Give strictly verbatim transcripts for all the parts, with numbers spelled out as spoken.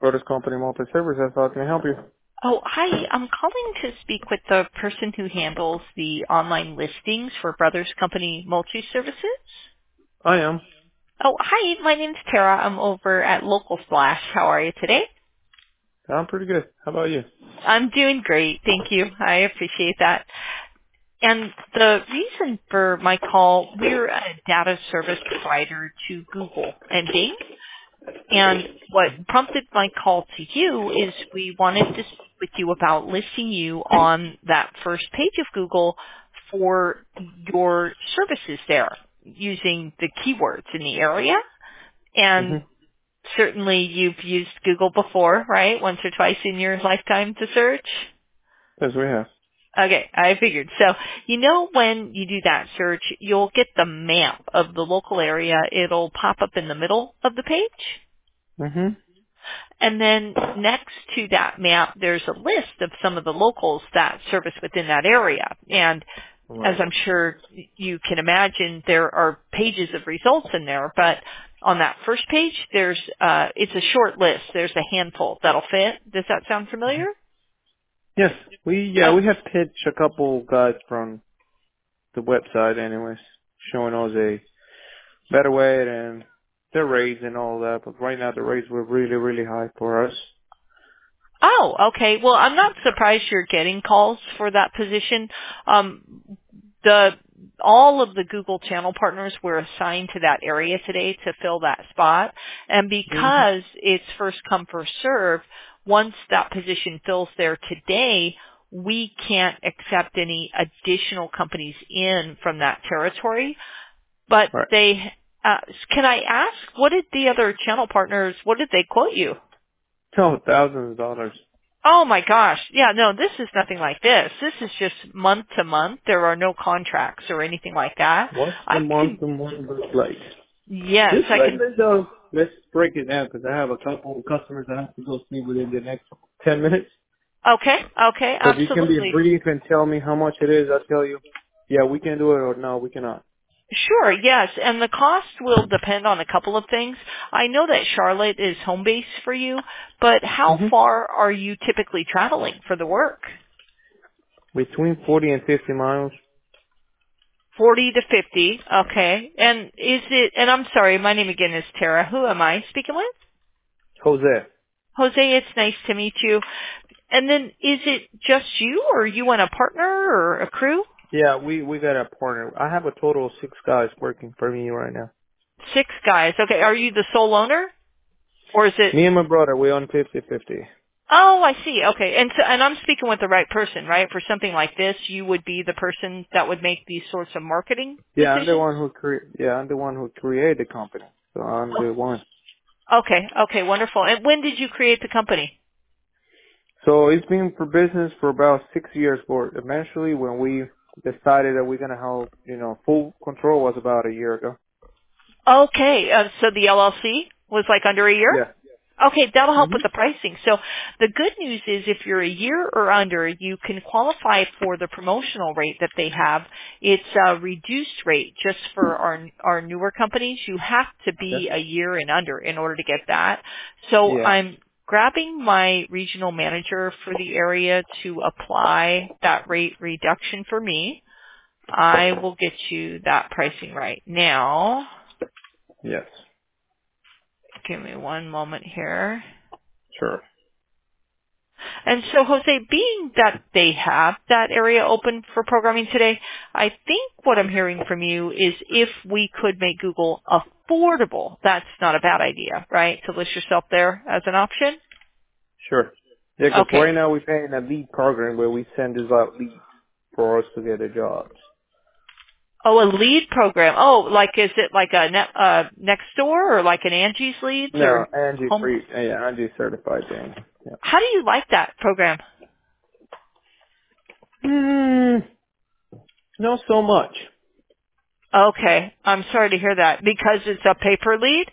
Brothers Company Multi-Service. That's how can I help you? Oh, hi. I'm calling to speak with the person who handles the online listings for Brothers Company Multi-Services. I am. Oh, hi. My name's Tara. I'm over at Local Splash. How are you today? I'm pretty good. How about you? I'm doing great. Thank you. I appreciate that. And the reason for my call, we're a data service provider to Google and Bing. And what prompted my call to you is we wanted to speak with you about listing you on that first page of Google for your services there using the keywords in the area. And Mm-hmm. certainly you've used Google before, right? Once or twice in your lifetime to search. Yes, we have. Okay, I figured. So, you know when you do that search, you'll get the map of the local area. It'll pop up in the middle of the page. Mm-hmm. And then next to that map, there's a list of some of the locals that service within that area. And as Right. I'm sure you can imagine, there are pages of results in there. But on that first page, there's uh, it's a short list. There's a handful that'll fit. Does that sound familiar? Yes, we yeah Oh, we have pitched a couple guys from the website, anyways, showing us a better way and the rates and all that. But right now the rates were really really high for us. oh, okay. Well, I'm not surprised you're getting calls for that position. Um, the all of the Google channel partners were assigned to that area today to fill that spot. And Mm-hmm. because it's first come, first serve, once that position fills there today, we can't accept any additional companies in from that territory. But Right. they, uh, can I ask, what did the other channel partners, what did they quote you? Oh, thousands of dollars. Oh my gosh. Yeah, no, this is nothing like this. This is just month to month. There are no contracts or anything like that. What's the I month can, to month look like? yes, Just I let can, let's uh let's break it down because I have a couple of customers I have to go see within the next ten minutes. okay, okay, So if you can be absolutely. brief and tell me how much it is, I'll tell you. Yeah, we can do it, or no, we cannot. Sure, yes, and the cost will depend on a couple of things. I know that Charlotte is home base for you, but how hmm far are you typically traveling for the work? Between forty and fifty miles. forty to fifty, okay. And is it, and I'm sorry, my name again is Tara. Who am I speaking with? Jose. Jose, it's nice to meet you. And then is it just you or you and a partner or a crew? Yeah, we we got a partner. I have a total of six guys working for me right now. Six guys. Okay. Are you the sole owner? Or is it, Me and my brother, we own fifty fifty. oh, I see. Okay. And so, and I'm speaking with the right person, right? For something like this, you would be the person that would make these sorts of marketing Yeah, I'm the decisions? one who cre- Yeah, I'm the one who created the company. So I'm the one. Okay. Okay. Wonderful. And when did you create the company? So it's been for business for about six years, but eventually when we decided that we're gonna have, you know, full control was about a year ago. Okay. Uh, so the L L C was like under a year? Yeah. Okay, that'll help Mhm. with the pricing. So the good news is if you're a year or under, you can qualify for the promotional rate that they have. It's a reduced rate just for our our newer companies. You have to Okay. be a year and under in order to get that. So Yeah. I'm grabbing my regional manager for the area to apply that rate reduction for me. I will get you that pricing right now. Yes. Give me one moment here. Sure. And so, Jose, being that they have that area open for programming today, I think what I'm hearing from you is if we could make Google affordable, that's not a bad idea, right? To list yourself there as an option? Sure. Yeah, 'cause Okay. right now we're paying a lead program where we send us out leads for us to get the jobs. Oh, a lead program. Oh, like is it like a net, uh, next door or like an Angie's Leads No, or Angie home? free. Yeah, Angie certified thing. Yeah. How do you like that program? Mm, not so much. Okay. I'm sorry to hear that because it's a paper lead?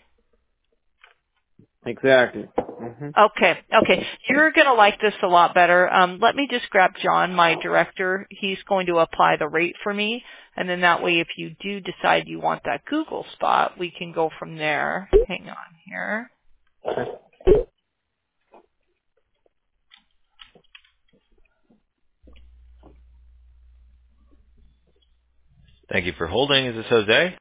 Exactly. Mhm. Okay, okay. You're going to like this a lot better. Um, let me just grab John, my director. He's going to apply the rate for me. And then that way, if you do decide you want that Google spot, we can go from there. Hang on here. Thank you for holding. Is this Jose?